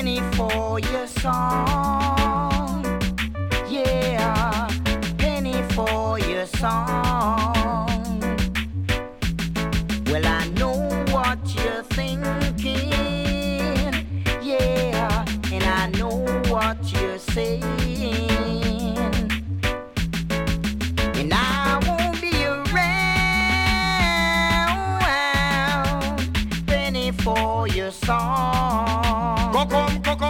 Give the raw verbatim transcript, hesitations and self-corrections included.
penny for your song. Yeah, penny for your song. Well, I know what you're thinking. Yeah, and I know what you're saying. And I won't be around. Penny for your song. Go come, go come.